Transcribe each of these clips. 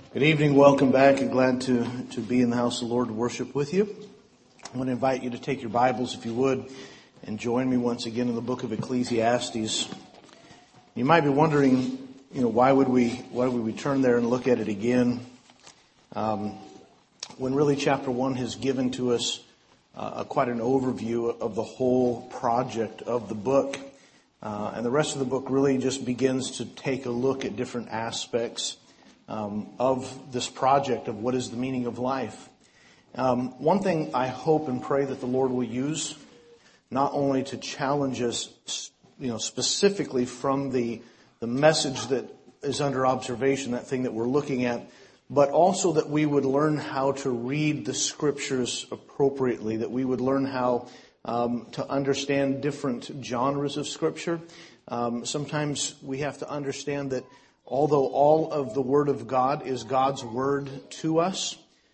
Good evening, welcome back, and glad to be in the house of the Lord to worship with you. I want to invite you to take your Bibles, if you would, and join me once again in the book of Ecclesiastes. You might be wondering, why would we turn there and look at it again, when really chapter 1 has given to us quite an overview of the whole project of the book. And the rest of the book really just begins to take a look at different aspects of this project of what is the meaning of life. One thing I hope and pray that the Lord will use, not only to challenge us, specifically from the message that is under observation, that thing that we're looking at, but also that we would learn how to read the scriptures appropriately, that we would learn how to understand different genres of scripture. Sometimes we have to understand that although all of the Word of God is God's Word to us,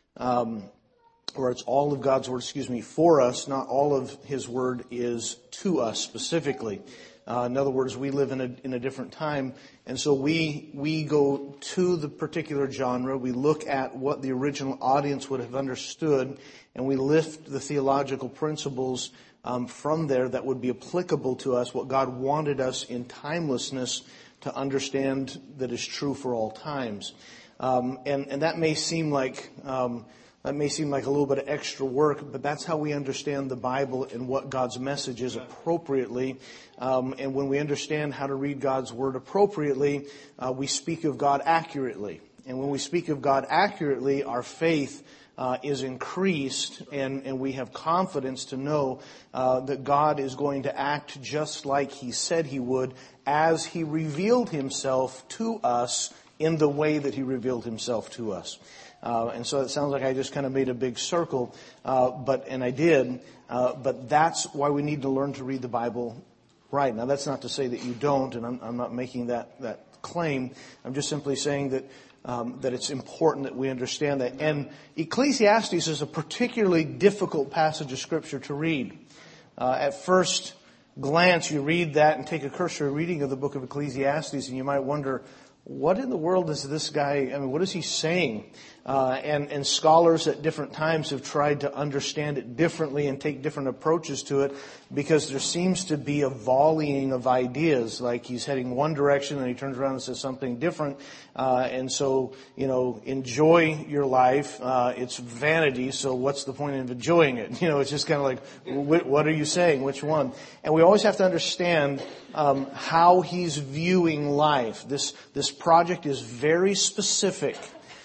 or it's all of God's Word, for us, not all of His Word is to us specifically. In other words, we live in a different time, and so we go to the particular genre, we look at what the original audience would have understood, and we lift the theological principles from there that would be applicable to us, what God wanted us in timelessness to understand that is true for all times. And that may seem like a little bit of extra work, but that's how we understand the Bible and what God's message is appropriately. And when we understand how to read God's Word appropriately, we speak of God accurately. And when we speak of God accurately, our faith is increased, and we have confidence to know that God is going to act just like He said He would, as He revealed Himself to us in the way that He revealed Himself to us. And so it sounds like I just kind of made a big circle, and I did, but that's why we need to learn to read the Bible right. Now, that's not to say that you don't, and I'm not making that claim. I'm just simply saying that it's important that we understand that. And Ecclesiastes is a particularly difficult passage of Scripture to read. At first glance, you read that and take a cursory reading of the book of Ecclesiastes, and you might wonder, what in the world is this guy, what is he saying? And scholars at different times have tried to understand it differently and take different approaches to it, because there seems to be a volleying of ideas, like he's heading one direction and he turns around and says something different. And so, enjoy your life. It's vanity, so what's the point of enjoying it? It's just kind of like, what are you saying? Which one? And we always have to understand how he's viewing life. This project is very specific.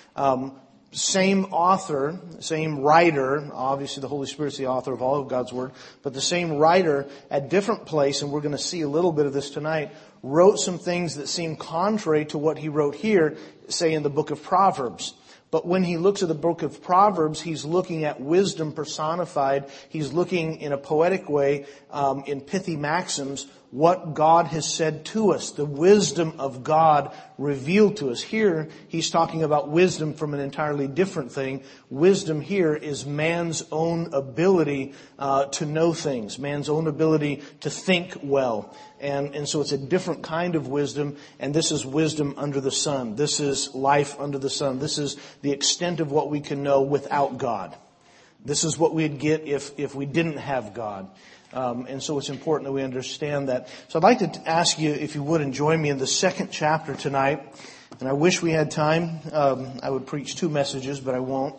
Same author, same writer, obviously the Holy Spirit's the author of all of God's Word, but the same writer at different place, and we're going to see a little bit of this tonight, wrote some things that seem contrary to what he wrote here, say in the book of Proverbs. But when he looks at the book of Proverbs, he's looking at wisdom personified. He's looking in a poetic way, in pithy maxims, what God has said to us, the wisdom of God revealed to us. Here, he's talking about wisdom from an entirely different thing. Wisdom here is man's own ability to know things, man's own ability to think well. And so it's a different kind of wisdom, and this is wisdom under the sun. This is life under the sun. This is the extent of what we can know without God. This is what we'd get if we didn't have God. And so it's important that we understand that. So I'd like to ask you, if you would, and join me in the second chapter tonight. And I wish we had time. I would preach 2 messages, but I won't.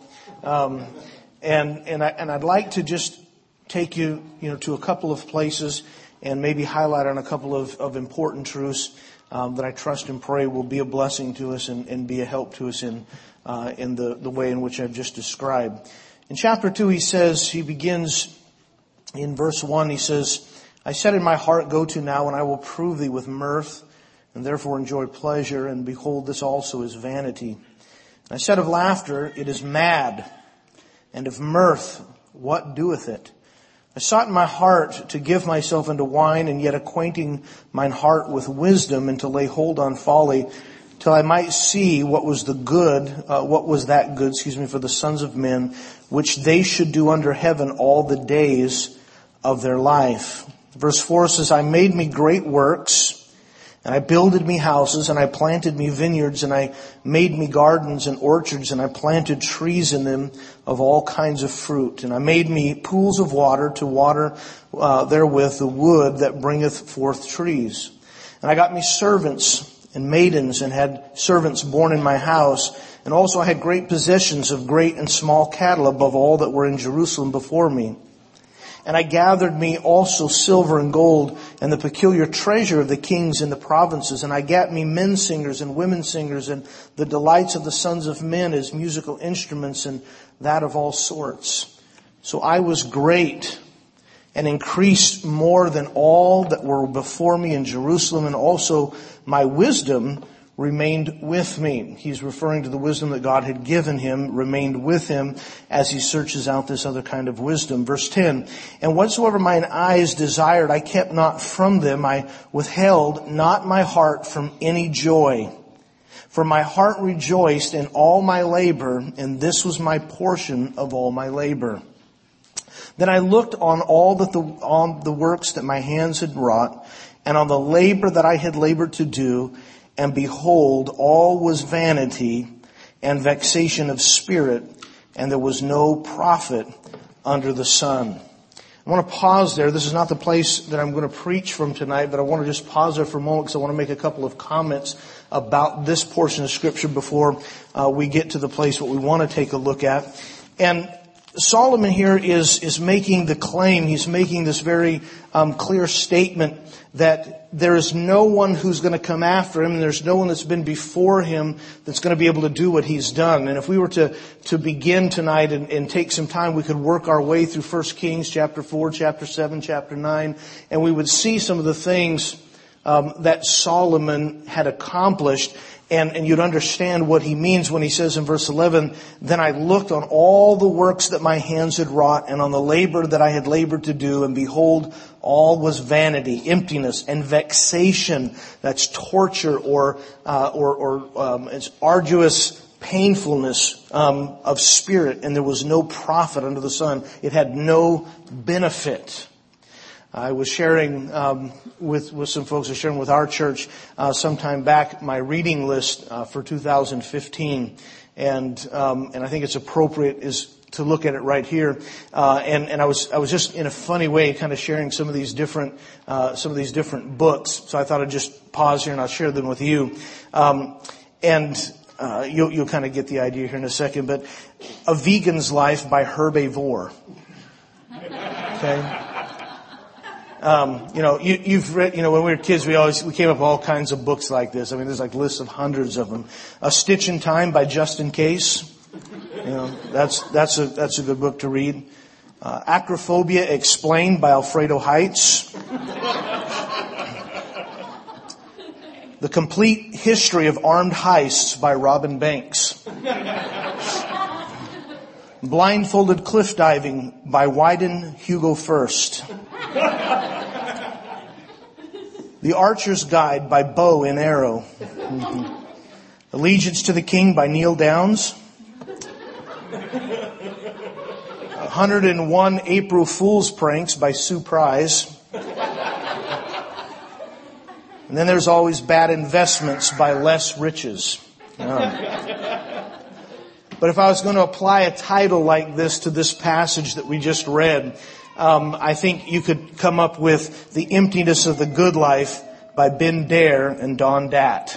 And I'd like to just take you, to a couple of places and maybe highlight on a couple of important truths that I trust and pray will be a blessing to us and be a help to us in the way in which I've just described. In chapter 2, he begins in verse 1, he says, I said in my heart, go to now, and I will prove thee with mirth, and therefore enjoy pleasure, and behold, this also is vanity. And I said of laughter, it is mad, and of mirth, what doeth it? I sought in my heart to give myself unto wine, and yet acquainting mine heart with wisdom, and to lay hold on folly, till I might see what was that good for the sons of men, which they should do under heaven all the days of their life. Verse 4 says, I made me great works, And I builded me houses, and I planted me vineyards, and I made me gardens and orchards, and I planted trees in them of all kinds of fruit. And I made me pools of water to water therewith the wood that bringeth forth trees. And I got me servants and maidens, and had servants born in my house. And also I had great possessions of great and small cattle above all that were in Jerusalem before me. And I gathered me also silver and gold and the peculiar treasure of the kings in the provinces. And I gat me men singers and women singers and the delights of the sons of men as musical instruments and that of all sorts. So I was great and increased more than all that were before me in Jerusalem. And also my wisdom remained with me. He's referring to the wisdom that God had given him, remained with him as he searches out this other kind of wisdom. Verse 10, and whatsoever mine eyes desired, I kept not from them. I withheld not my heart from any joy. For my heart rejoiced in all my labor, and this was my portion of all my labor. Then I looked on on the works that my hands had wrought, and on the labor that I had labored to do, and behold, all was vanity and vexation of spirit, and there was no profit under the sun. I want to pause there. This is not the place that I'm going to preach from tonight, but I want to just pause there for a moment because I want to make a couple of comments about this portion of Scripture before we get to the place what we want to take a look at. And Solomon here is making the claim, he's making this very clear statement that there is no one who's going to come after him, and there's no one that's been before him that's going to be able to do what he's done. And if we were to begin tonight and take some time, we could work our way through 1 Kings chapter 4, chapter 7, chapter 9, and we would see some of the things that Solomon had accomplished. And you'd understand what he means when he says in verse 11, then I looked on all the works that my hands had wrought and on the labor that I had labored to do, and behold, all was vanity, emptiness, and vexation. That's torture or it's arduous painfulness of spirit, and there was no profit under the sun. It had no benefit. I was sharing with some folks, I was sharing with our church sometime back my reading list for 2015, and I think it's appropriate is to look at it right here. And I was just in a funny way kind of sharing some of these different books. So I thought I'd just pause here and I'll share them with you. You'll kind of get the idea here in a second. But A Vegan's Life by Herb Avor. Okay. You've read, when we were kids, we came up with all kinds of books like this. I mean, there's like lists of hundreds of them. A Stitch in Time by Justin Case. That's a good book to read. Acrophobia Explained by Alfredo Heights. The Complete History of Armed Heists by Robin Banks. Blindfolded Cliff Diving by Wyden Hugo First. The Archer's Guide by Bow and Arrow. Mm-hmm. Allegiance to the King by Neil Downs. 101 April Fool's Pranks by Sue Prize. And then there's always Bad Investments by Les Riches. But if I was going to apply a title like this to this passage that we just read, I think you could come up with The Emptiness of the Good Life by Ben Dare and Don Datt.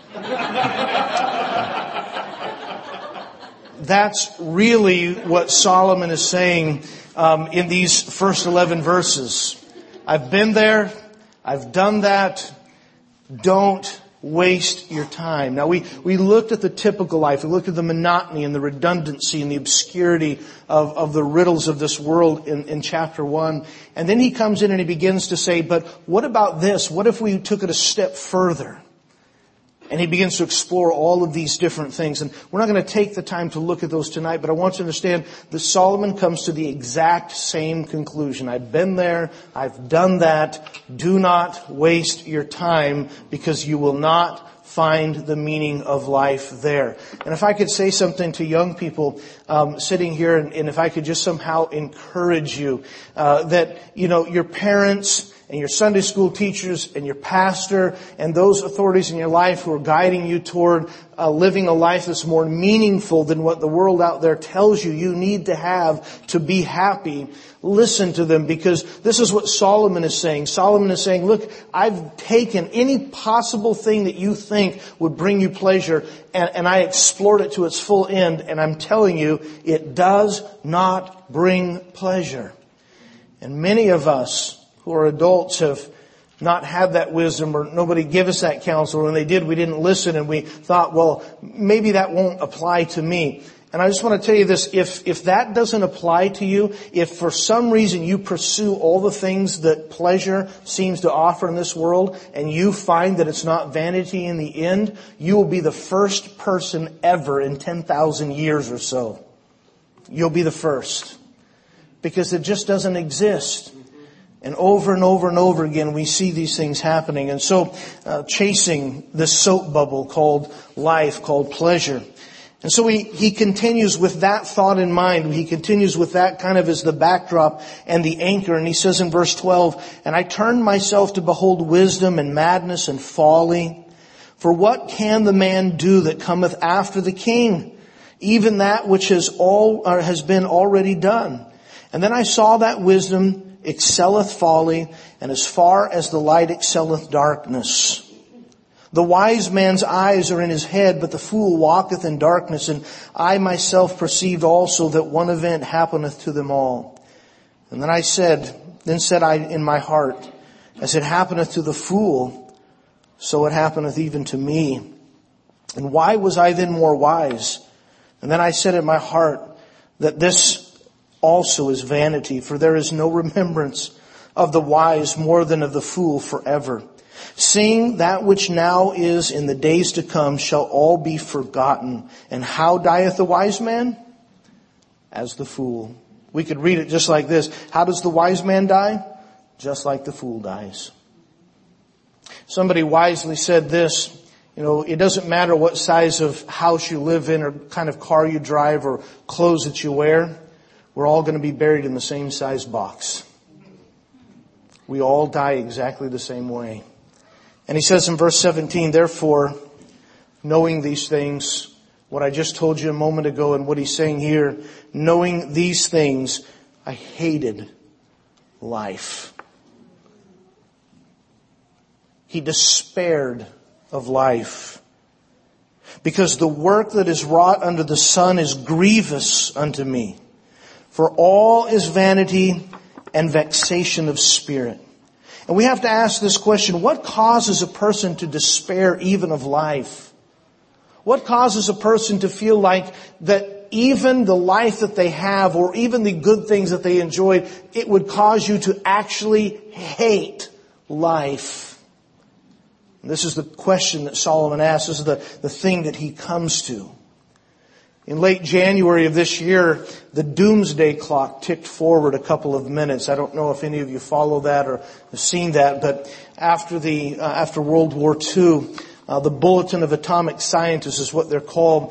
That's really what Solomon is saying in these first 11 verses. I've been there. I've done that. Don't waste your time. Now we looked at the typical life. We looked at the monotony and the redundancy and the obscurity of the riddles of this world in chapter 1. And then he comes in and he begins to say, but what about this? What if we took it a step further? And he begins to explore all of these different things. And we're not going to take the time to look at those tonight, but I want you to understand that Solomon comes to the exact same conclusion. I've been there. I've done that. Do not waste your time because you will not find the meaning of life there. And if I could say something to young people sitting here, and if I could just somehow encourage you that, your parents and your Sunday school teachers and your pastor and those authorities in your life who are guiding you toward living a life that's more meaningful than what the world out there tells you you need to have to be happy. Listen to them, because this is what Solomon is saying. Solomon is saying, look, I've taken any possible thing that you think would bring you pleasure and I explored it to its full end, and I'm telling you, it does not bring pleasure. And many of us who are adults have not had that wisdom, or nobody gave us that counsel. When they did, we didn't listen, and we thought, well, maybe that won't apply to me. And I just want to tell you this, if that doesn't apply to you, if for some reason you pursue all the things that pleasure seems to offer in this world, and you find that it's not vanity in the end, you will be the first person ever in 10,000 years or so. You'll be the first. Because it just doesn't exist. And over and over again, we see these things happening. And so, chasing this soap bubble called life, called pleasure. And so he continues with that thought in mind. He continues with that kind of as the backdrop and the anchor. And he says in verse 12, "And I turned myself to behold wisdom and madness and folly. For what can the man do that cometh after the king? Even that which has been already done. And then I saw that wisdom excelleth folly, and as far as the light excelleth darkness. The wise man's eyes are in his head, but the fool walketh in darkness. And I myself perceived also that one event happeneth to them all. And then said I in my heart, as it happeneth to the fool, so it happeneth even to me. And why was I then more wise? And then I said in my heart that this also is vanity, for there is no remembrance of the wise more than of the fool forever. Seeing that which now is in the days to come shall all be forgotten. And how dieth the wise man? As the fool." We could read it just like this. How does the wise man die? Just like the fool dies. Somebody wisely said this, it doesn't matter what size of house you live in or kind of car you drive or clothes that you wear. We're all going to be buried in the same size box. We all die exactly the same way. And he says in verse 17, "Therefore, knowing these things," what I just told you a moment ago and what he's saying here, knowing these things, I hated life. He despaired of life. "Because the work that is wrought under the sun is grievous unto me. For all is vanity and vexation of spirit." And we have to ask this question, what causes a person to despair even of life? What causes a person to feel like that even the life that they have, or even the good things that they enjoyed, it would cause you to actually hate life? And this is the question that Solomon asks. This is the thing that he comes to. In late January of this year, the doomsday clock ticked forward a couple of minutes. I don't know if any of you follow that or have seen that, but after World War II, the Bulletin of Atomic Scientists is what they're called.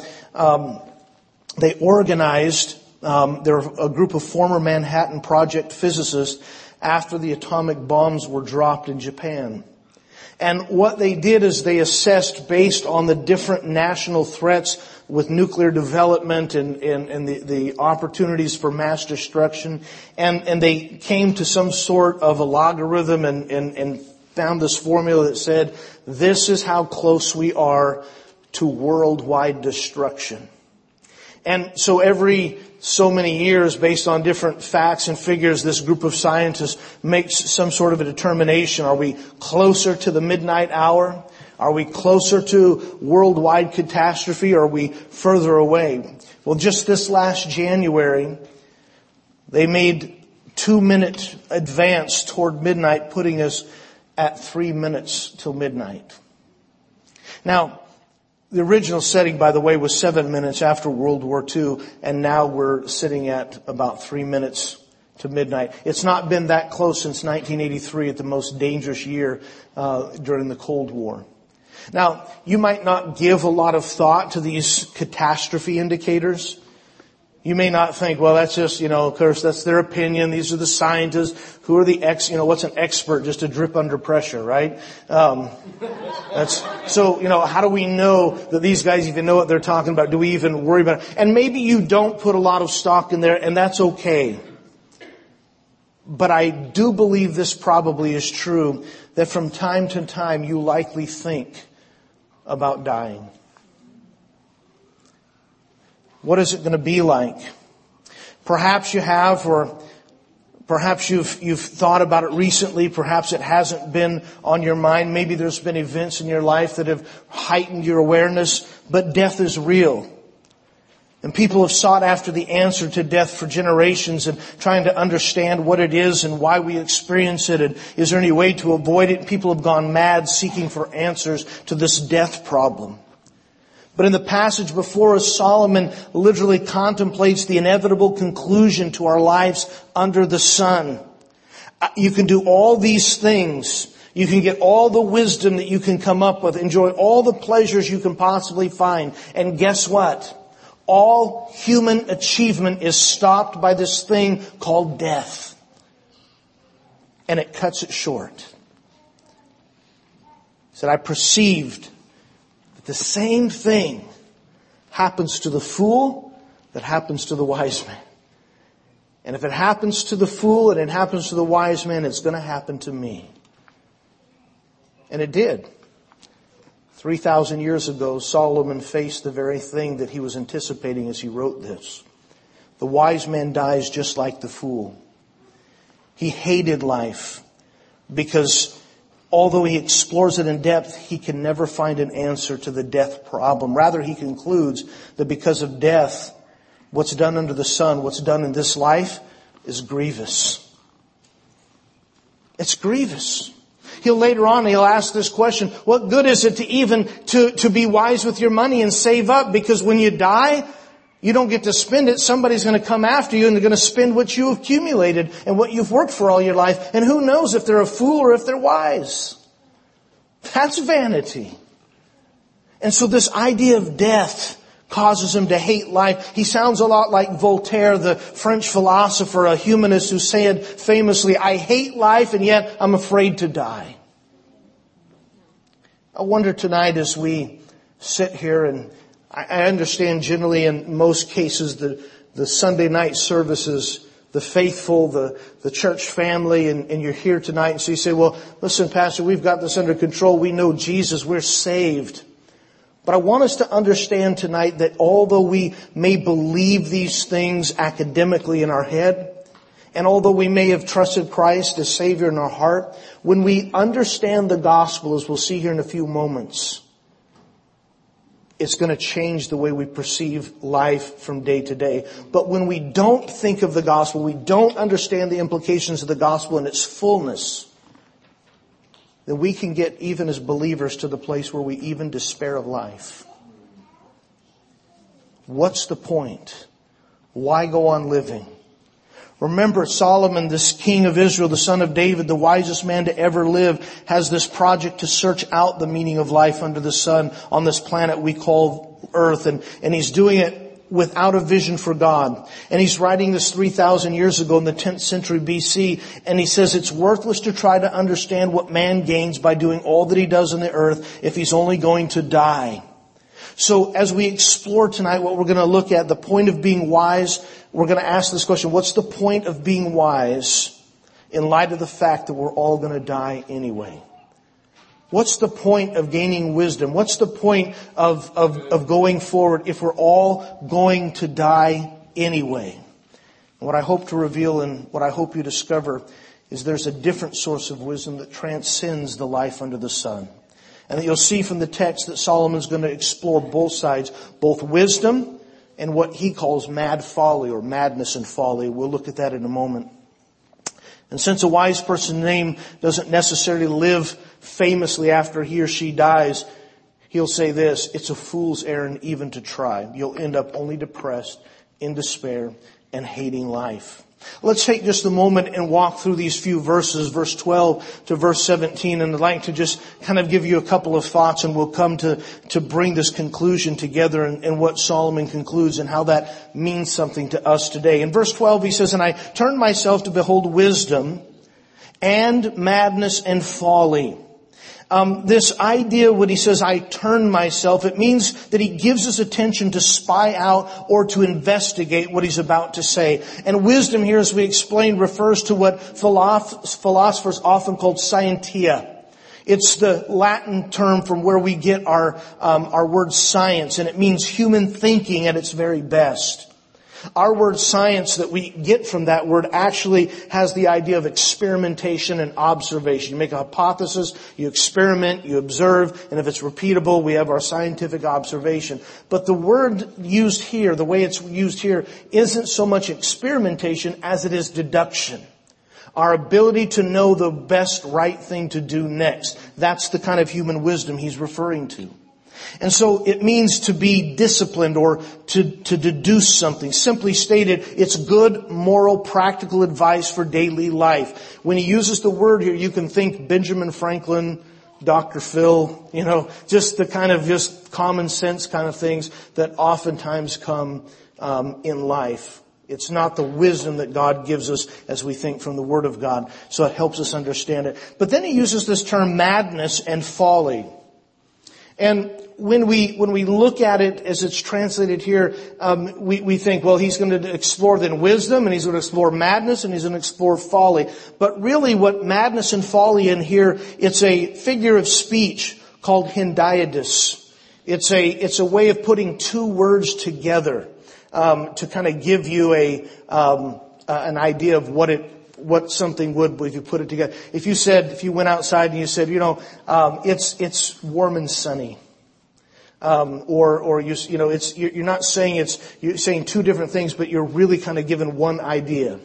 They organized, they're a group of former Manhattan Project physicists after the atomic bombs were dropped in Japan. And what they did is they assessed based on the different national threats with nuclear development and the opportunities for mass destruction. And they came to some sort of a logarithm and found this formula that said, this is how close we are to worldwide destruction. And so every so many years, based on different facts and figures, this group of scientists makes some sort of a determination. Are we closer to the midnight hour? Are we closer to worldwide catastrophe, or are we further away? Well, just this last January, they made 2-minute advance toward midnight, putting us at 3 minutes till midnight. Now, the original setting, by the way, was 7 minutes after World War II, and now we're sitting at about 3 minutes to midnight. It's not been that close since 1983, at the most dangerous year during the Cold War. Now, you might not give a lot of thought to these catastrophe indicators. You may not think, well, that's just, of course, that's their opinion. These are the scientists. Who are the what's an expert? Just a drip under pressure, right? How do we know that these guys even know what they're talking about? Do we even worry about it? And maybe you don't put a lot of stock in there, and that's okay. But I do believe this probably is true, that from time to time you likely think about dying. What is it going to be like? Perhaps you have, or perhaps you've thought about it recently. Perhaps it hasn't been on your mind. Maybe there's been events in your life that have heightened your awareness. But death is real. And people have sought after the answer to death for generations and trying to understand what it is and why we experience it. And is there any way to avoid it? People have gone mad seeking for answers to this death problem. But in the passage before us, Solomon literally contemplates the inevitable conclusion to our lives under the sun. You can do all these things. You can get all the wisdom that you can come up with, enjoy all the pleasures you can possibly find. And guess what? All human achievement is stopped by this thing called death. And it cuts it short. He said, I perceived the same thing happens to the fool that happens to the wise man. And if it happens to the fool and it happens to the wise man, it's going to happen to me. And it did. 3,000 years ago, Solomon faced the very thing that he was anticipating as he wrote this. The wise man dies just like the fool. He hated life because although he explores it in depth, he can never find an answer to the death problem. Rather, he concludes that because of death, what's done under the sun, what's done in this life, is grievous. It's grievous. Later on, he'll ask this question, what good is it to be wise with your money and save up? Because when you die, you don't get to spend it. Somebody's going to come after you and they're going to spend what you accumulated and what you've worked for all your life. And who knows if they're a fool or if they're wise. That's vanity. And so this idea of death causes him to hate life. He sounds a lot like Voltaire, the French philosopher, a humanist who said famously, I hate life and yet I'm afraid to die. I wonder tonight as we sit here, and I understand generally in most cases the Sunday night services, the faithful, the church family, and you're here tonight and so you say, well, listen, Pastor, we've got this under control. We know Jesus. We're saved. But I want us to understand tonight that although we may believe these things academically in our head, and although we may have trusted Christ as Savior in our heart, when we understand the gospel, as we'll see here in a few moments, it's going to change the way we perceive life from day to day. But when we don't think of the gospel, we don't understand the implications of the gospel in its fullness, then we can get, even as believers, to the place where we even despair of life. What's the point? Why go on living? Remember, Solomon, this king of Israel, the son of David, the wisest man to ever live, has this project to search out the meaning of life under the sun on this planet we call Earth. And he's doing it without a vision for God. And he's writing this 3,000 years ago in the 10th century BC. And he says it's worthless to try to understand what man gains by doing all that he does on the earth if he's only going to die. So as we explore tonight what we're going to look at, the point of being wise, we're going to ask this question, what's the point of being wise in light of the fact that we're all going to die anyway? What's the point of gaining wisdom? What's the point of going forward if we're all going to die anyway? And what I hope to reveal and what I hope you discover is there's a different source of wisdom that transcends the life under the sun. And that you'll see from the text that Solomon's going to explore both sides, both wisdom and what he calls mad folly or madness and folly. We'll look at that in a moment. And since a wise person's name doesn't necessarily live famously after he or she dies, he'll say this, it's a fool's errand even to try. You'll end up only depressed, in despair, and hating life. Let's take just a moment and walk through these few verses, verse 12 to verse 17, and I'd like to just kind of give you a couple of thoughts, and we'll come to bring this conclusion together and what Solomon concludes and how that means something to us today. In verse 12 he says, "And I turned myself to behold wisdom and madness and folly." This idea when he says, "I turn myself," it means that he gives his attention to spy out or to investigate what he's about to say. And wisdom here, as we explained, refers to what philosophers often call scientia. It's the Latin term from where we get our word science, and it means human thinking at its very best. Our word science that we get from that word actually has the idea of experimentation and observation. You make a hypothesis, you experiment, you observe, and if it's repeatable, we have our scientific observation. But the word used here, the way it's used here, isn't so much experimentation as it is deduction. Our ability to know the best right thing to do next. That's the kind of human wisdom he's referring to. And so it means to be disciplined or to deduce something. Simply stated, it's good, moral, practical advice for daily life. When he uses the word here, you can think Benjamin Franklin, Dr. Phil, just the kind of just common sense kind of things that oftentimes come in life. It's not the wisdom that God gives us as we think from the Word of God. So it helps us understand it. But then he uses this term madness and folly. And when we look at it as it's translated here, we think, well, he's going to explore then wisdom, and he's going to explore madness, and he's going to explore folly. But really what madness and folly in here, it's a figure of speech called hendiadys. It's a way of putting two words together, to kind of give you an idea of what something would if you put it together. If you went outside and you said, it's warm and sunny. You're not saying you're saying two different things, but you're really kind of given one idea.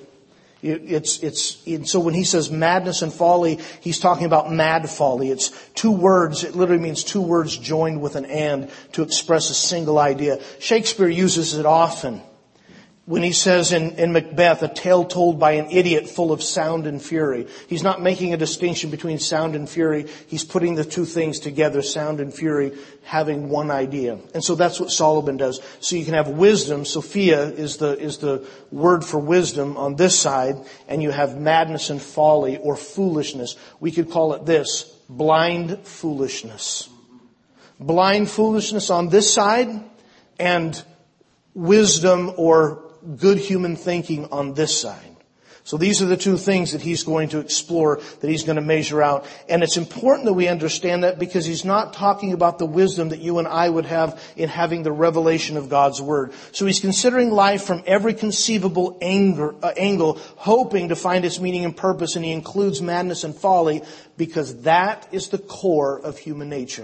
So when he says madness and folly, he's talking about mad folly. It's two words. It literally means two words joined with an and to express a single idea. Shakespeare uses it often. When he says in Macbeth, a tale told by an idiot full of sound and fury. He's not making a distinction between sound and fury. He's putting the two things together, sound and fury, having one idea. And so that's what Solomon does. So you can have wisdom. Sophia is the word for wisdom on this side. And you have madness and folly or foolishness. We could call it this, blind foolishness. Blind foolishness on this side and wisdom or good human thinking on this side. So these are the two things that he's going to explore, that he's going to measure out. And it's important that we understand that because he's not talking about the wisdom that you and I would have in having the revelation of God's Word. So he's considering life from every conceivable angle, hoping to find its meaning and purpose, and he includes madness and folly because that is the core of human nature.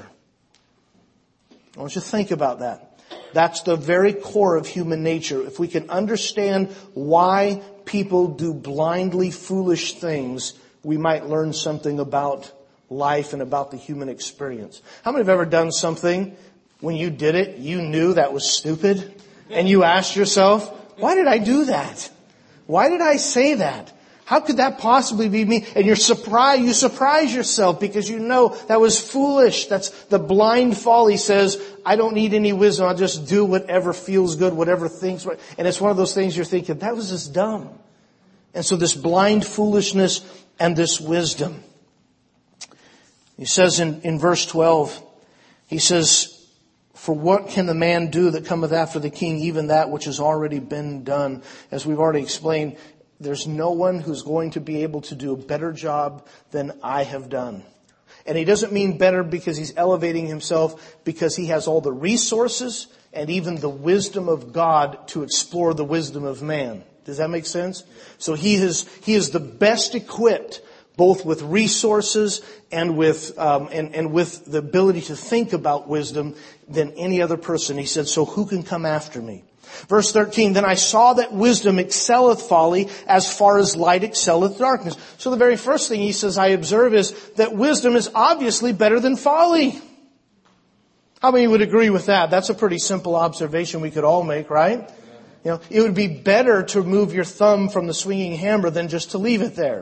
I want you to think about that. That's the very core of human nature. If we can understand why people do blindly foolish things, we might learn something about life and about the human experience. How many have ever done something, when you did it, you knew that was stupid? And you asked yourself, why did I do that? Why did I say that? How could that possibly be me? And you surprise yourself because you know that was foolish. That's the blind folly says, I don't need any wisdom. I'll just do whatever feels good, whatever thinks right. And it's one of those things you're thinking, that was just dumb. And so this blind foolishness and this wisdom. He says in verse 12, he says, for what can the man do that cometh after the king, even that which has already been done? As we've already explained, there's no one who's going to be able to do a better job than I have done. And he doesn't mean better because he's elevating himself, because he has all the resources and even the wisdom of God to explore the wisdom of man. Does that make sense? So he is the best equipped, both with resources and with the ability to think about wisdom than any other person. He said, so who can come after me? Verse 13, then I saw that wisdom excelleth folly as far as light excelleth darkness. So the very first thing he says I observe is that wisdom is obviously better than folly. How many would agree with that? That's a pretty simple observation we could all make, right? It would be better to remove your thumb from the swinging hammer than just to leave it there.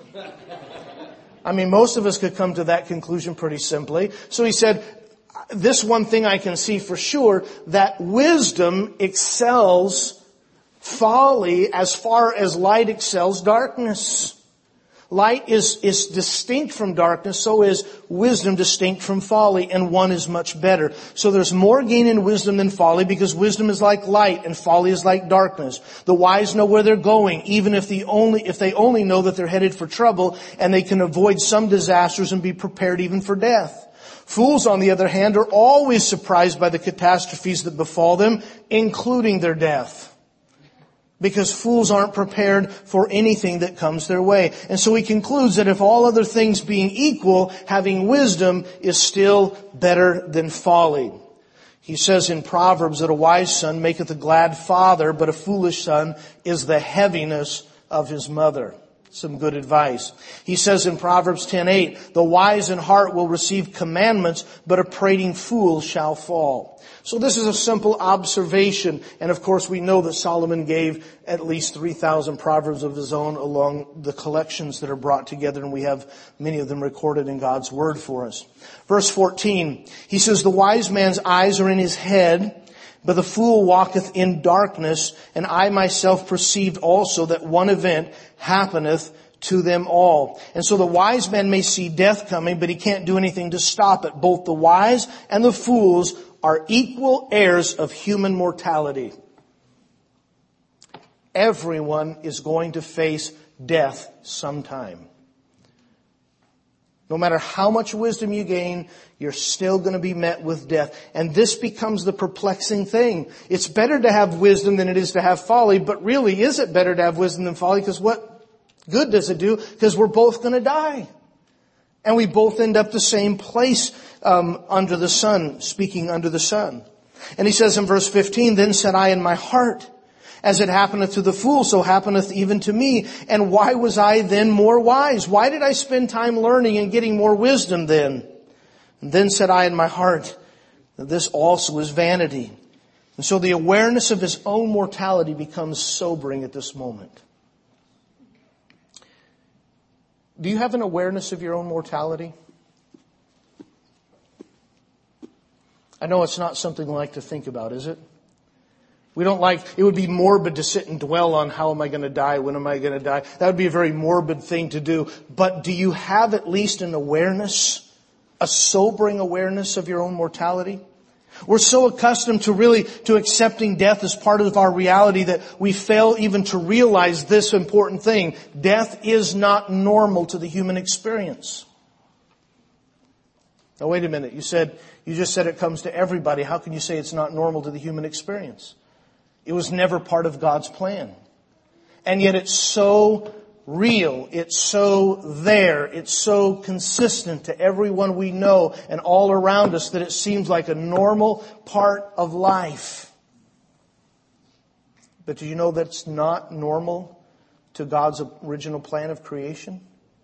I mean, most of us could come to that conclusion pretty simply. So he said, this one thing I can see for sure, that wisdom excels folly as far as light excels darkness. Light is distinct from darkness, so is wisdom distinct from folly, and one is much better. So there's more gain in wisdom than folly, because wisdom is like light and folly is like darkness. The wise know where they're going, even if they only know that they're headed for trouble, and they can avoid some disasters and be prepared even for death. Fools, on the other hand, are always surprised by the catastrophes that befall them, including their death. Because fools aren't prepared for anything that comes their way. And so he concludes that if all other things being equal, having wisdom is still better than folly. He says in Proverbs that a wise son maketh a glad father, but a foolish son is the heaviness of his mother. Some good advice. He says in Proverbs 10:8, the wise in heart will receive commandments, but a prating fool shall fall. So this is a simple observation. And of course we know that Solomon gave at least 3,000 proverbs of his own along the collections that are brought together, and we have many of them recorded in God's Word for us. Verse 14, he says, the wise man's eyes are in his head, but the fool walketh in darkness, and I myself perceived also that one event happeneth to them all. And so the wise man may see death coming, but he can't do anything to stop it. Both the wise and the fools are equal heirs of human mortality. Everyone is going to face death sometime. No matter how much wisdom you gain, you're still going to be met with death. And this becomes the perplexing thing. It's better to have wisdom than it is to have folly, but really, is it better to have wisdom than folly? Because what good does it do? Because we're both going to die. And we both end up the same place under the sun, speaking under the sun. And he says in verse 15, then said I in my heart, as it happeneth to the fool, so happeneth even to me. And why was I then more wise? Why did I spend time learning and getting more wisdom then? And then said I in my heart, that this also is vanity. And so the awareness of his own mortality becomes sobering at this moment. Do you have an awareness of your own mortality? I know it's not something we like to think about, is it? It would be morbid to sit and dwell on how am I going to die, when am I going to die. That would be a very morbid thing to do. But do you have at least an awareness, a sobering awareness of your own mortality? We're so accustomed to accepting death as part of our reality that we fail even to realize this important thing. Death is not normal to the human experience. Now wait a minute, you just said it comes to everybody. How can you say it's not normal to the human experience? It was never part of God's plan. And yet it's so real, it's so there, it's so consistent to everyone we know and all around us that it seems like a normal part of life. But do you know that's not normal to God's original plan of creation?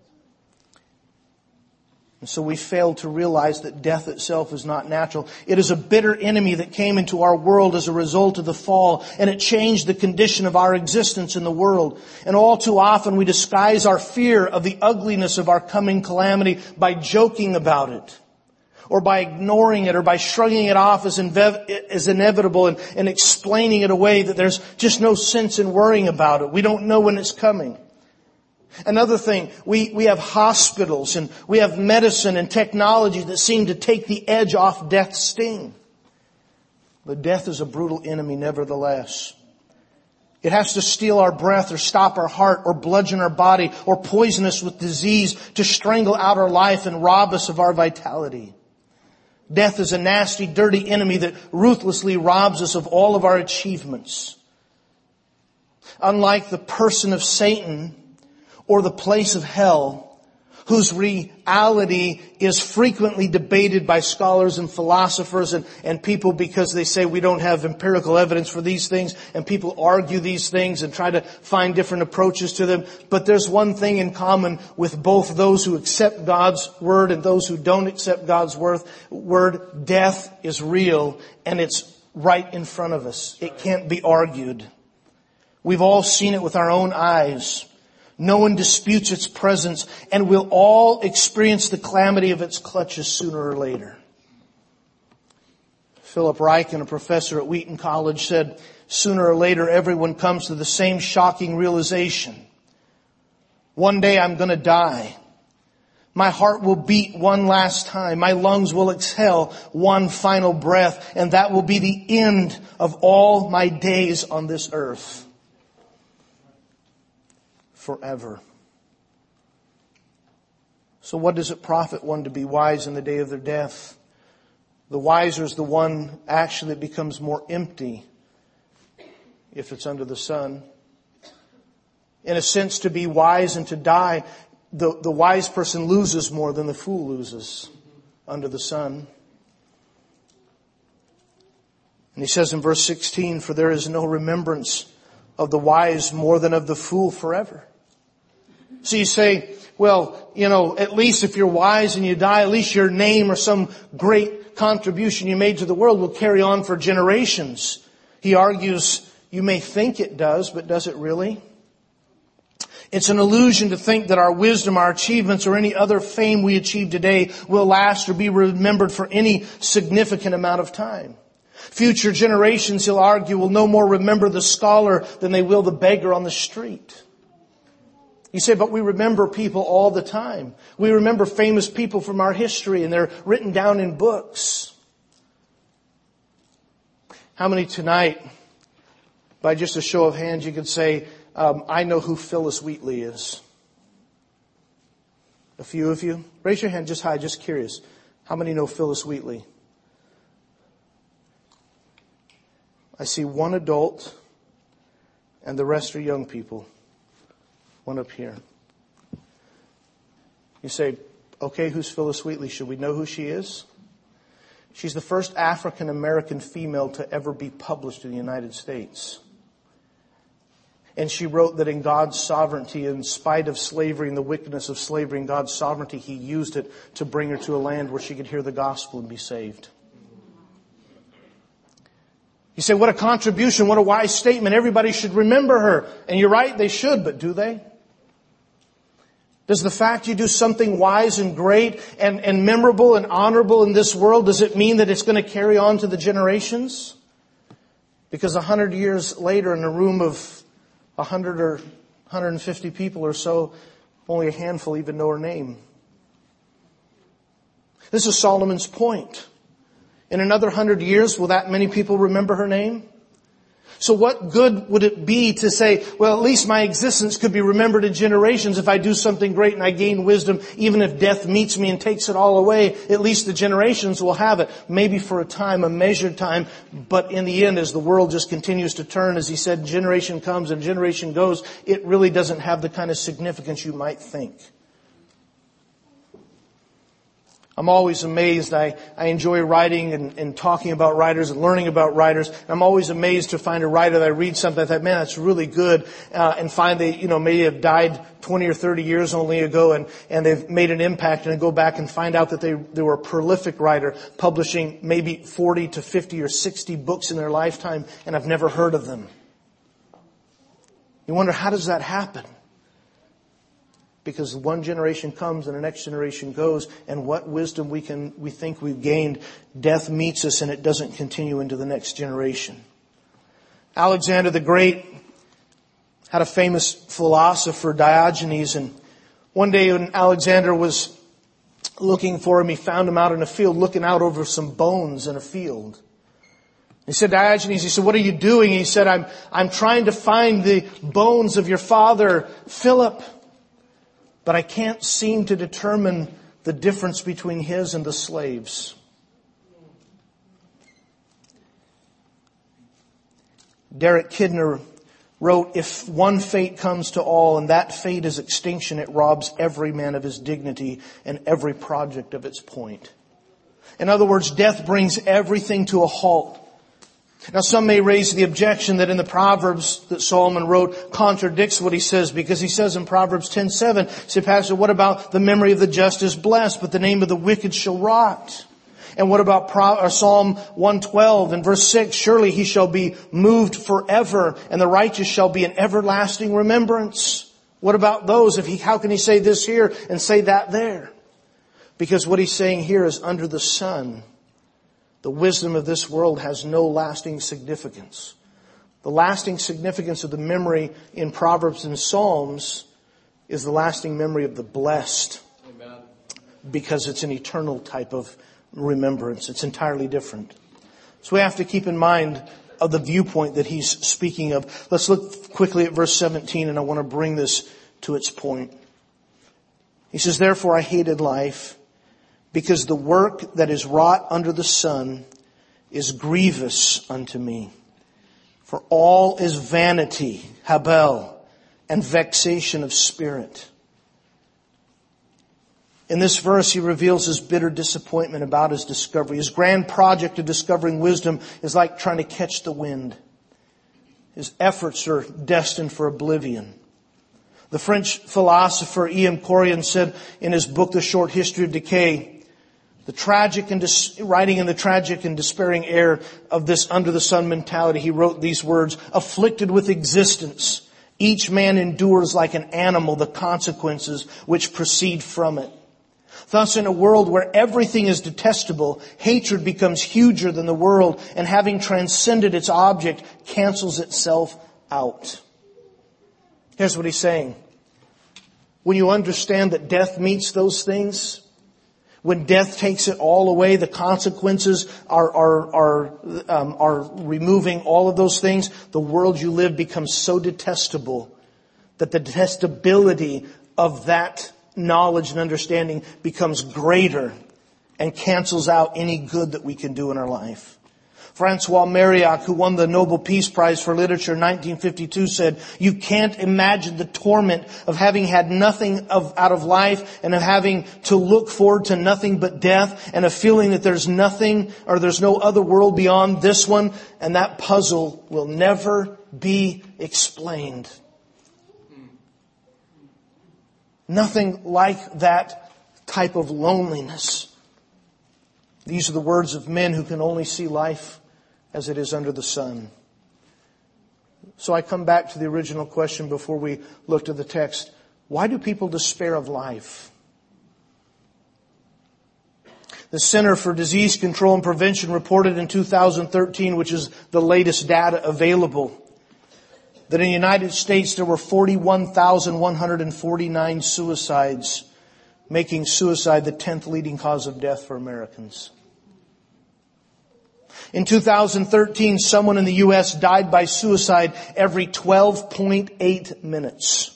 And so we fail to realize that death itself is not natural. It is a bitter enemy that came into our world as a result of the fall, and it changed the condition of our existence in the world. And all too often we disguise our fear of the ugliness of our coming calamity by joking about it, or by ignoring it, or by shrugging it off as inevitable and explaining it away that there's just no sense in worrying about it. We don't know when it's coming. Another thing, we have hospitals and we have medicine and technology that seem to take the edge off death's sting. But death is a brutal enemy nevertheless. It has to steal our breath or stop our heart or bludgeon our body or poison us with disease to strangle out our life and rob us of our vitality. Death is a nasty, dirty enemy that ruthlessly robs us of all of our achievements. Unlike the person of Satan or the place of hell, whose reality is frequently debated by scholars and philosophers and people because they say we don't have empirical evidence for these things, and people argue these things and try to find different approaches to them. But there's one thing in common with both those who accept God's word and those who don't accept God's word. Death is real, and it's right in front of us. It can't be argued. We've all seen it with our own eyes. No one disputes its presence, and we'll all experience the calamity of its clutches sooner or later. Philip Ryken, a professor at Wheaton College, said, sooner or later everyone comes to the same shocking realization. One day I'm going to die. My heart will beat one last time. My lungs will exhale one final breath, and that will be the end of all my days on this earth. Forever. So what does it profit one to be wise in the day of their death? The wiser is the one actually that becomes more empty if it's under the sun. In a sense, to be wise and to die, the wise person loses more than the fool loses under the sun. And he says in verse 16, for there is no remembrance of the wise more than of the fool forever. So you say, well, at least if you're wise and you die, at least your name or some great contribution you made to the world will carry on for generations. He argues, you may think it does, but does it really? It's an illusion to think that our wisdom, our achievements, or any other fame we achieve today will last or be remembered for any significant amount of time. Future generations, he'll argue, will no more remember the scholar than they will the beggar on the street. You say, but we remember people all the time. We remember famous people from our history, and they're written down in books. How many tonight, by just a show of hands, you could say, I know who Phyllis Wheatley is? A few of you? Raise your hand just high, just curious. How many know Phyllis Wheatley? I see one adult, and the rest are young people. One up here. You say, okay, who's Phyllis Wheatley? Should we know who she is? She's the first African American female to ever be published in the United States. And she wrote that in God's sovereignty, in spite of slavery and the wickedness of slavery, in God's sovereignty, He used it to bring her to a land where she could hear the gospel and be saved. You say, what a contribution, what a wise statement. Everybody should remember her. And you're right, they should, but do they? Does the fact you do something wise and great and memorable and honorable in this world, does it mean that it's going to carry on to the generations? Because 100 years later in a room of 100 or 150 people or so, only a handful even know her name. This is Solomon's point. In another 100 years, will that many people remember her name? So what good would it be to say, well, at least my existence could be remembered in generations if I do something great and I gain wisdom, even if death meets me and takes it all away, at least the generations will have it. Maybe for a time, a measured time, but in the end, as the world just continues to turn, as he said, generation comes and generation goes, it really doesn't have the kind of significance you might think. I'm always amazed. I enjoy writing and talking about writers and learning about writers. I'm always amazed to find a writer that I read something, I thought, man, that's really good, and find they, maybe have died 20 or 30 years only ago and they've made an impact, and I go back and find out that they were a prolific writer, publishing maybe 40 to 50 or 60 books in their lifetime, and I've never heard of them. You wonder, how does that happen? Because one generation comes and the next generation goes, and what wisdom we think we've gained, death meets us and it doesn't continue into the next generation. Alexander the Great had a famous philosopher, Diogenes, and one day when Alexander was looking for him, he found him out in a field, looking out over some bones in a field. He said, Diogenes, he said, what are you doing? He said, I'm trying to find the bones of your father, Philip. But I can't seem to determine the difference between his and the slaves. Derek Kidner wrote, if one fate comes to all and that fate is extinction, it robs every man of his dignity and every project of its point. In other words, death brings everything to a halt. Now some may raise the objection that in the Proverbs that Solomon wrote contradicts what he says, because he says in Proverbs 10:7, say, Pastor, what about the memory of the just is blessed, but the name of the wicked shall rot? And what about Psalm 112 and verse 6? Surely he shall be moved forever, and the righteous shall be an everlasting remembrance. What about those? How can he say this here and say that there? Because what he's saying here is under the sun, the wisdom of this world has no lasting significance. The lasting significance of the memory in Proverbs and Psalms is the lasting memory of the blessed. Amen. Because it's an eternal type of remembrance. It's entirely different. So we have to keep in mind of the viewpoint that he's speaking of. Let's look quickly at verse 17, and I want to bring this to its point. He says, therefore I hated life, because the work that is wrought under the sun is grievous unto me. For all is vanity, Habel, and vexation of spirit. In this verse, he reveals his bitter disappointment about his discovery. His grand project of discovering wisdom is like trying to catch the wind. His efforts are destined for oblivion. The French philosopher E.M. Corian said in his book, The Short History of Decay, writing in the tragic and despairing air of this under the sun mentality, he wrote these words, afflicted with existence, each man endures like an animal the consequences which proceed from it. Thus, in a world where everything is detestable, hatred becomes huger than the world, and having transcended its object, cancels itself out. Here's what he's saying. When you understand that death meets those things, when death takes it all away, the consequences are removing all of those things. The world you live becomes so detestable that the detestability of that knowledge and understanding becomes greater and cancels out any good that we can do in our life. Francois Marillac, who won the Nobel Peace Prize for Literature in 1952, said, you can't imagine the torment of having had nothing out of life and of having to look forward to nothing but death and a feeling that there's nothing or there's no other world beyond this one, and that puzzle will never be explained. Nothing like that type of loneliness. These are the words of men who can only see life as it is under the sun. So I come back to the original question before we looked at the text. Why do people despair of life? The Center for Disease Control and Prevention reported in 2013, which is the latest data available, that in the United States there were 41,149 suicides, making suicide the 10th leading cause of death for Americans. In 2013, someone in the U.S. died by suicide every 12.8 minutes.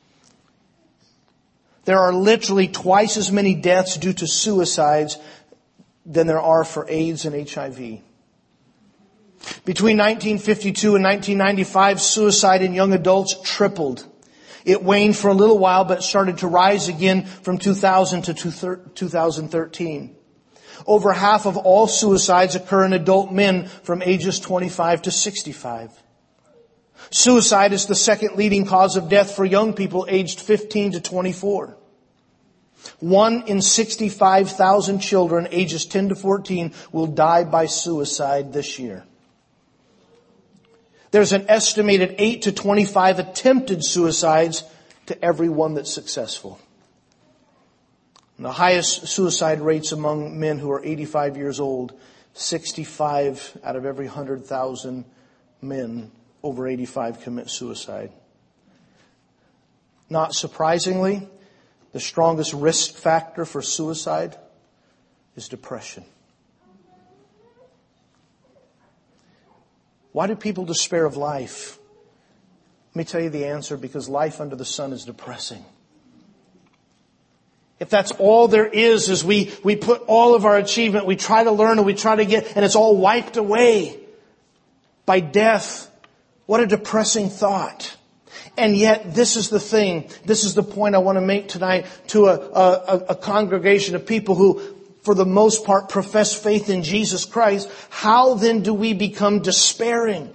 There are literally twice as many deaths due to suicides than there are for AIDS and HIV. Between 1952 and 1995, suicide in young adults tripled. It waned for a little while, but started to rise again from 2000 to 2013. Over half of all suicides occur in adult men from ages 25 to 65. Suicide is the second leading cause of death for young people aged 15 to 24. 1 in 65,000 children ages 10 to 14 will die by suicide this year. There's an estimated 8 to 25 attempted suicides to every one that's successful. And the highest suicide rates among men who are 85 years old, 65 out of every 100,000 men over 85 commit suicide. Not surprisingly, the strongest risk factor for suicide is depression. Why do people despair of life? Let me tell you the answer, because life under the sun is depressing. If that's all there is we put all of our achievement, we try to learn and we try to get, and it's all wiped away by death. What a depressing thought. And yet this is the thing, this is the point I want to make tonight to a congregation of people who, for the most part, profess faith in Jesus Christ. How then do we become despairing?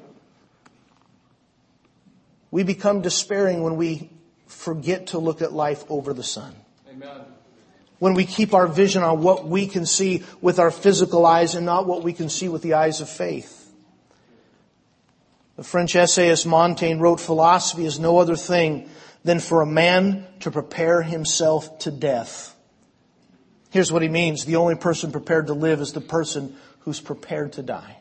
We become despairing when we forget to look at life over the sun. Amen. when we keep our vision on what we can see with our physical eyes and not what we can see with the eyes of faith. The French essayist Montaigne wrote, "Philosophy is no other thing than for a man to prepare himself to death." Here's what he means. The only person prepared to live is the person who's prepared to die.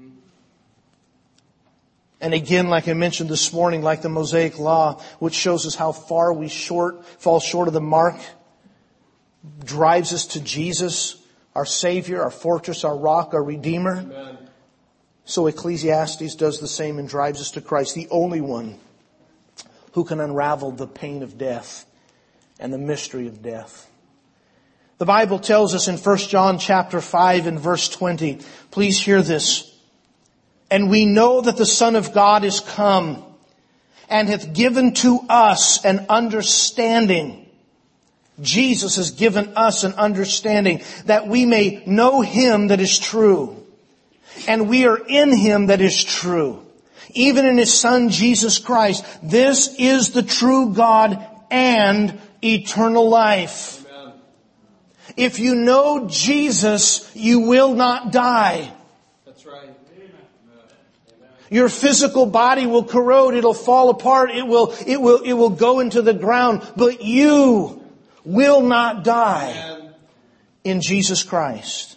And again, like I mentioned this morning, like the Mosaic Law, which shows us how far we fall short of the mark, drives us to Jesus, our Savior, our fortress, our rock, our Redeemer. Amen. So Ecclesiastes does the same and drives us to Christ, the only one who can unravel the pain of death and the mystery of death. The Bible tells us in 1 John chapter 5 and verse 20, please hear this. "And we know that the Son of God is come and hath given to us an understanding." Jesus has given us an understanding that we may know Him that is true. And we are in Him that is true, even in His Son Jesus Christ. This is the true God and eternal life. Amen. If you know Jesus, you will not die. That's right. Amen. Your physical body will corrode, it'll fall apart, it will go into the ground, but you will not die in Jesus Christ.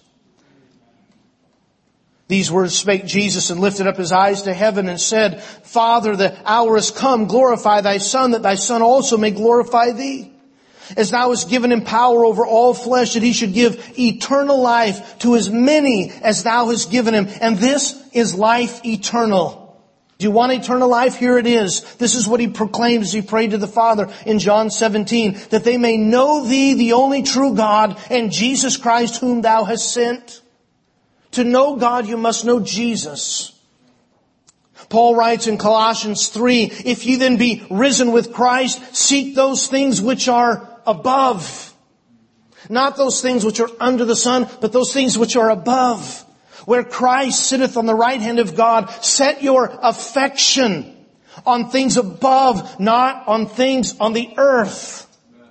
These words spake Jesus and lifted up His eyes to heaven and said, "Father, the hour is come. Glorify Thy Son, that Thy Son also may glorify Thee. As Thou hast given Him power over all flesh, that He should give eternal life to as many as Thou hast given Him. And this is life eternal." Do you want eternal life? Here it is. This is what He proclaimed as He prayed to the Father in John 17, "That they may know Thee, the only true God, and Jesus Christ whom Thou hast sent." To know God, you must know Jesus. Paul writes in Colossians 3, "If ye then be risen with Christ, seek those things which are above." Not those things which are under the sun, but those things which are above, where Christ sitteth on the right hand of God. Set your affection on things above, not on things on the earth.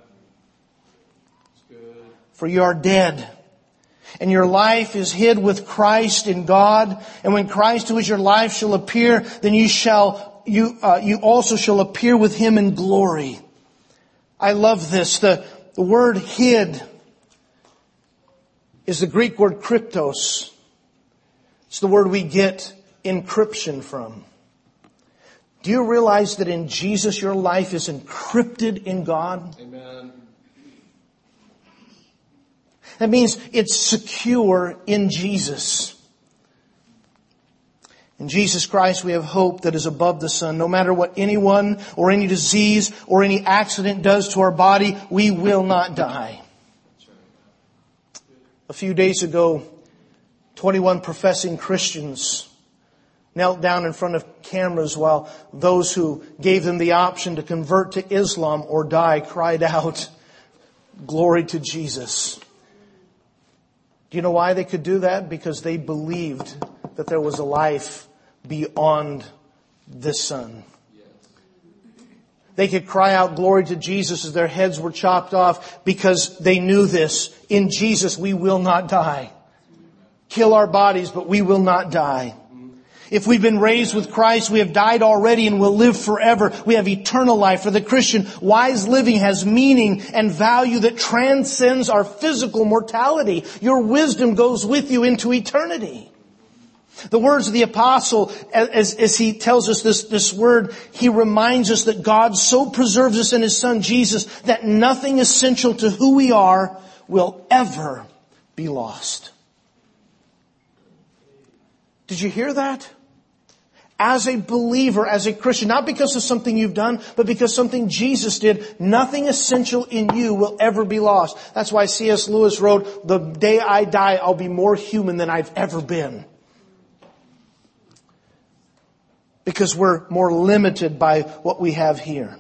For you are dead, and your life is hid with Christ in God. And when Christ, who is your life, shall appear, then you also shall appear with Him in glory. I love this. The word hid is the Greek word kryptos. It's the word we get encryption from. Do you realize that in Jesus your life is encrypted in God? Amen. That means it's secure in Jesus. In Jesus Christ we have hope that is above the sun. No matter what anyone or any disease or any accident does to our body, we will not die. A few days ago, 21 professing Christians knelt down in front of cameras while those who gave them the option to convert to Islam or die cried out, "Glory to Jesus." Do you know why they could do that? Because they believed that there was a life beyond this sun. They could cry out glory to Jesus as their heads were chopped off because they knew this. In Jesus we will not die. Kill our bodies, but we will not die. If we've been raised with Christ, we have died already and will live forever. We have eternal life. For the Christian, wise living has meaning and value that transcends our physical mortality. Your wisdom goes with you into eternity. The words of the apostle, as he tells us this word, he reminds us that God so preserves us in His Son Jesus that nothing essential to who we are will ever be lost. Did you hear that? As a believer, as a Christian, not because of something you've done, but because something Jesus did, nothing essential in you will ever be lost. That's why C.S. Lewis wrote, "The day I die, I'll be more human than I've ever been." Because we're more limited by what we have here.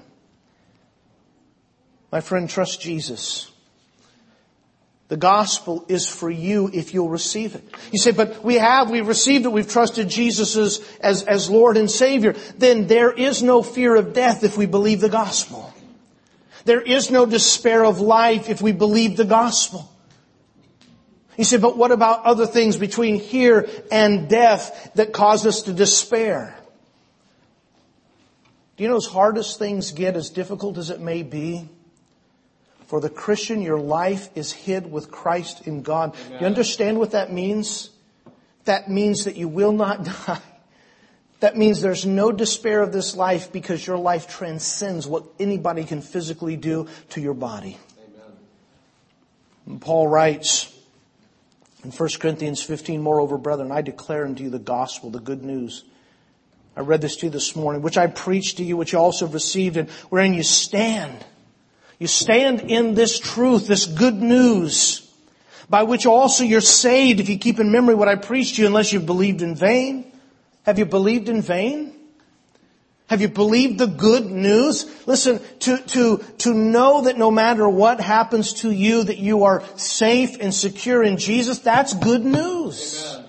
My friend, trust Jesus. The gospel is for you if you'll receive it. You say, "But we've received it, we've trusted Jesus as Lord and Savior." Then there is no fear of death if we believe the gospel. There is no despair of life if we believe the gospel. You say, but what about other things between here and death that cause us to despair? Do you know as hard as things get, as difficult as it may be, for the Christian, your life is hid with Christ in God. Amen. You understand what that means? That means that you will not die. That means there's no despair of this life because your life transcends what anybody can physically do to your body. Amen. And Paul writes in 1 Corinthians 15, moreover, brethren, I declare unto you the gospel, the good news. I read this to you this morning, which I preached to you, which you also have received, and wherein you stand. You stand in this truth, this good news, by which also you're saved if you keep in memory what I preached to you, unless you've believed in vain. Have you believed in vain? Have you believed the good news? Listen, to know that no matter what happens to you, that you are safe and secure in Jesus, that's good news. Amen.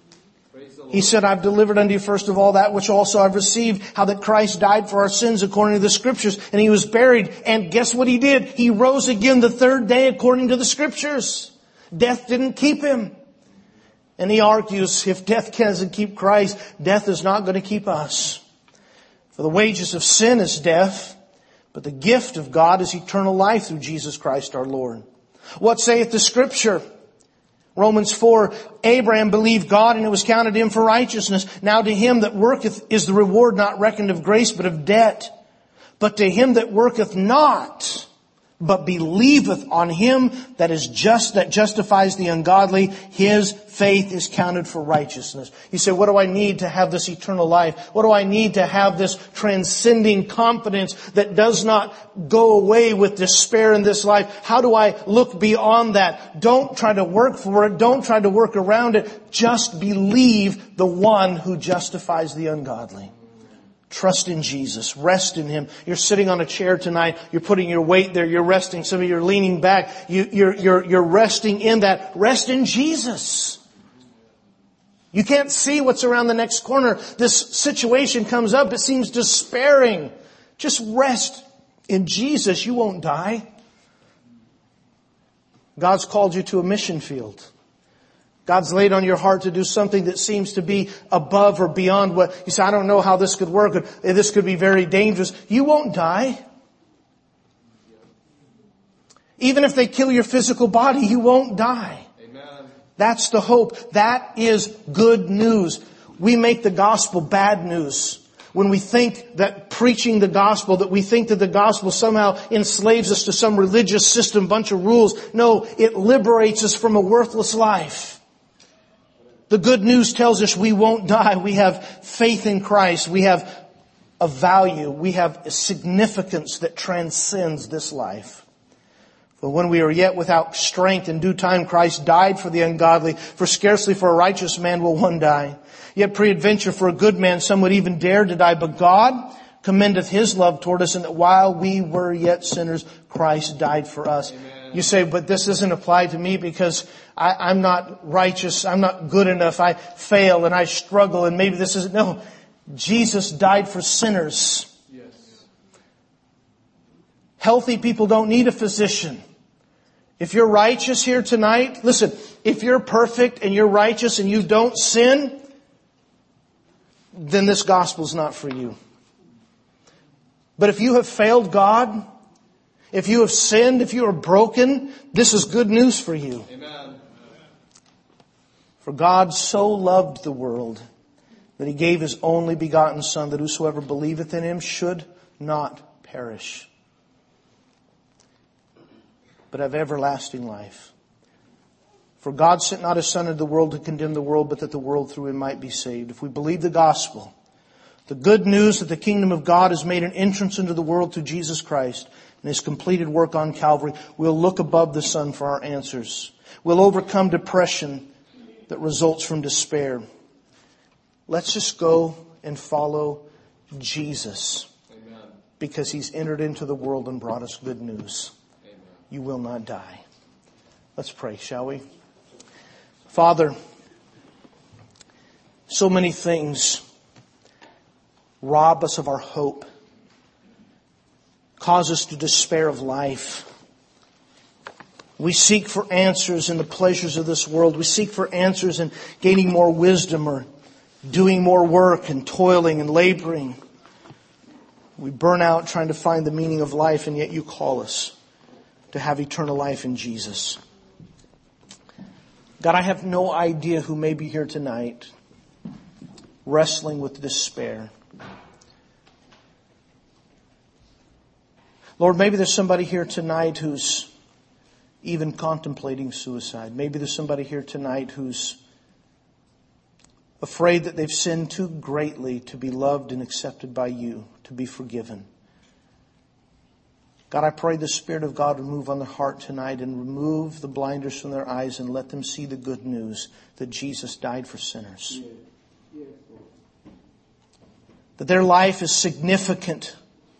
He said, I've delivered unto you first of all that which also I've received, how that Christ died for our sins according to the Scriptures, and He was buried. And guess what He did? He rose again the third day according to the Scriptures. Death didn't keep Him. And he argues, if death doesn't keep Christ, death is not going to keep us. For the wages of sin is death, but the gift of God is eternal life through Jesus Christ our Lord. What saith the Scripture? Romans 4, Abraham believed God and it was counted him for righteousness. Now to him that worketh is the reward not reckoned of grace but of debt. But to him that worketh not, but believeth on him that is just, that justifies the ungodly, his faith is counted for righteousness. You say, what do I need to have this eternal life? What do I need to have this transcending confidence that does not go away with despair in this life? How do I look beyond that? Don't try to work for it. Don't try to work around it. Just believe the one who justifies the ungodly. Trust in Jesus. Rest in Him. You're sitting on a chair tonight. You're putting your weight there. You're resting. Some of you are leaning back. You're resting in that. Rest in Jesus. You can't see what's around the next corner. This situation comes up. It seems despairing. Just rest in Jesus. You won't die. God's called you to a mission field. God's laid on your heart to do something that seems to be above or beyond what you say, I don't know how this could work. This could be very dangerous. You won't die. Even if they kill your physical body, you won't die. Amen. That's the hope. That is good news. We make the gospel bad news. When we think that preaching the gospel, that we think that the gospel somehow enslaves us to some religious system, bunch of rules. No, it liberates us from a worthless life. The good news tells us we won't die. We have faith in Christ. We have a value. We have a significance that transcends this life. For when we are yet without strength, in due time Christ died for the ungodly. For scarcely for a righteous man will one die. Yet peradventure for a good man some would even dare to die. But God commendeth His love toward us, and that while we were yet sinners, Christ died for us. Amen. You say, but this doesn't apply to me because I'm not righteous. I'm not good enough. I fail and I struggle and maybe this isn't. No, Jesus died for sinners. Yes. Healthy people don't need a physician. If you're righteous here tonight, listen, if you're perfect and you're righteous and you don't sin, then this gospel's not for you. But if you have failed God, if you have sinned, if you are broken, this is good news for you. Amen. For God so loved the world that He gave His only begotten Son, that whosoever believeth in Him should not perish, but have everlasting life. For God sent not His Son into the world to condemn the world, but that the world through Him might be saved. If we believe the gospel, the good news that the kingdom of God has made an entrance into the world through Jesus Christ and His completed work on Calvary, we'll look above the sun for our answers. We'll overcome depression that results from despair. Let's just go and follow Jesus. Amen. Because He's entered into the world and brought us good news. Amen. You will not die. Let's pray, shall we? Father, so many things rob us of our hope, cause us to despair of life. We seek for answers in the pleasures of this world. We seek for answers in gaining more wisdom or doing more work and toiling and laboring. We burn out trying to find the meaning of life, and yet you call us to have eternal life in Jesus. God, I have no idea who may be here tonight wrestling with despair. Lord, maybe there's somebody here tonight who's even contemplating suicide. Maybe there's somebody here tonight who's afraid that they've sinned too greatly to be loved and accepted by you, to be forgiven. God, I pray the Spirit of God would move on their heart tonight and remove the blinders from their eyes and let them see the good news that Jesus died for sinners. That their life is significant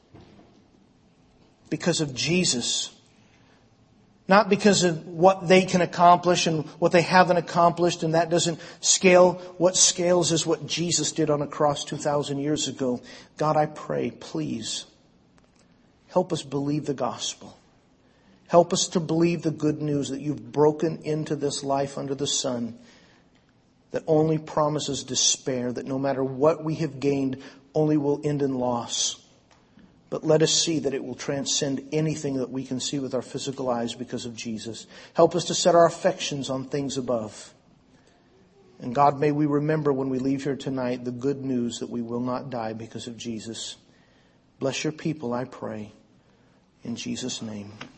because of Jesus. Not because of what they can accomplish and what they haven't accomplished, and that doesn't scale. What scales is what Jesus did on a cross 2,000 years ago. God, I pray, please, help us believe the gospel. Help us to believe the good news that you've broken into this life under the sun that only promises despair, that no matter what we have gained, only will end in loss. But let us see that it will transcend anything that we can see with our physical eyes because of Jesus. Help us to set our affections on things above. And God, may we remember when we leave here tonight the good news that we will not die because of Jesus. Bless your people, I pray. In Jesus' name.